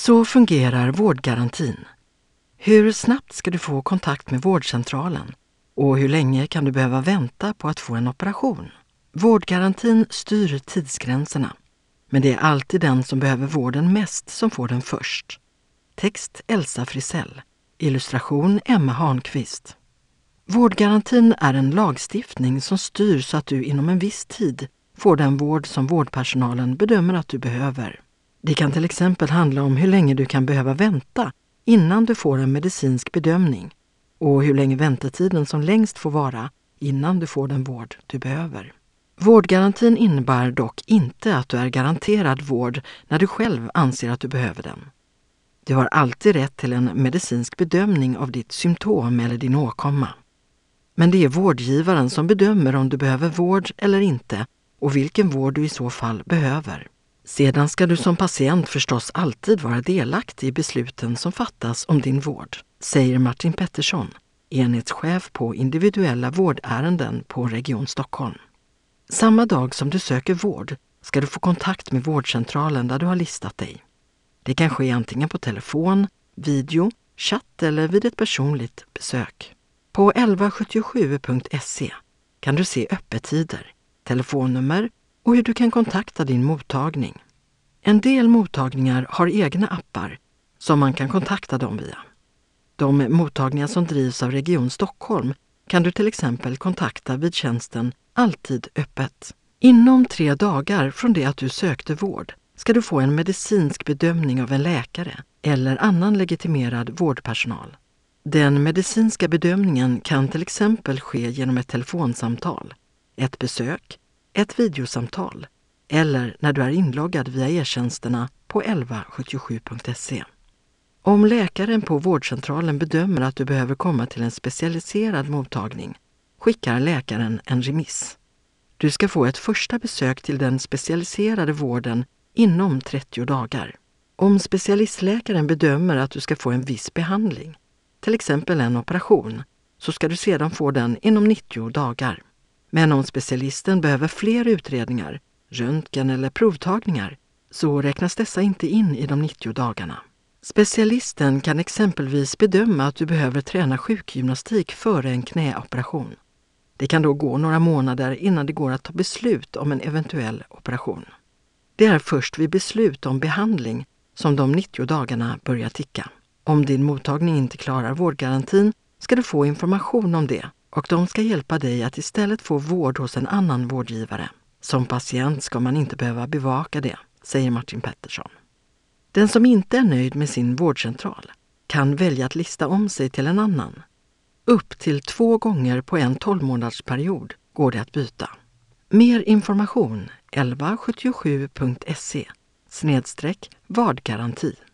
Så fungerar vårdgarantin. Hur snabbt ska du få kontakt med vårdcentralen? Och hur länge kan du behöva vänta på att få en operation? Vårdgarantin styr tidsgränserna. Men det är alltid den som behöver vården mest som får den först. Text Elsa Frisell. Illustration Emma Hanqvist. Vårdgarantin är en lagstiftning som styr så att du inom en viss tid får den vård som vårdpersonalen bedömer att du behöver. Det kan till exempel handla om hur länge du kan behöva vänta innan du får en medicinsk bedömning och hur länge väntetiden som längst får vara innan du får den vård du behöver. Vårdgarantin innebär dock inte att du är garanterad vård när du själv anser att du behöver den. Du har alltid rätt till en medicinsk bedömning av ditt symptom eller din åkomma. Men det är vårdgivaren som bedömer om du behöver vård eller inte och vilken vård du i så fall behöver. Sedan ska du som patient förstås alltid vara delaktig i besluten som fattas om din vård, säger Martin Pettersson, enhetschef på individuella vårdärenden på Region Stockholm. Samma dag som du söker vård ska du få kontakt med vårdcentralen där du har listat dig. Det kan ske antingen på telefon, video, chatt eller vid ett personligt besök. På 1177.se kan du se öppettider, telefonnummer och hur du kan kontakta din mottagning. En del mottagningar har egna appar som man kan kontakta dem via. De mottagningar som drivs av Region Stockholm kan du till exempel kontakta vid tjänsten Alltid öppet. Inom 3 dagar från det att du sökte vård ska du få en medicinsk bedömning av en läkare eller annan legitimerad vårdpersonal. Den medicinska bedömningen kan till exempel ske genom ett telefonsamtal, ett besök, ett videosamtal eller när du är inloggad via e-tjänsterna på 1177.se. Om läkaren på vårdcentralen bedömer att du behöver komma till en specialiserad mottagning skickar läkaren en remiss. Du ska få ett första besök till den specialiserade vården inom 30 dagar. Om specialistläkaren bedömer att du ska få en viss behandling, till exempel en operation, så ska du sedan få den inom 90 dagar. Men om specialisten behöver fler utredningar, röntgen eller provtagningar, så räknas dessa inte in i de 90 dagarna. Specialisten kan exempelvis bedöma att du behöver träna sjukgymnastik före en knäoperation. Det kan då gå några månader innan det går att ta beslut om en eventuell operation. Det är först vid beslut om behandling som de 90 dagarna börjar ticka. Om din mottagning inte klarar vårdgarantin ska du få information om det och de ska hjälpa dig att istället få vård hos en annan vårdgivare. Som patient ska man inte behöva bevaka det, säger Martin Pettersson. Den som inte är nöjd med sin vårdcentral kan välja att lista om sig till en annan. Upp till 2 gånger på en 12-månadersperiod går det att byta. Mer information 1177.se/vårdgaranti.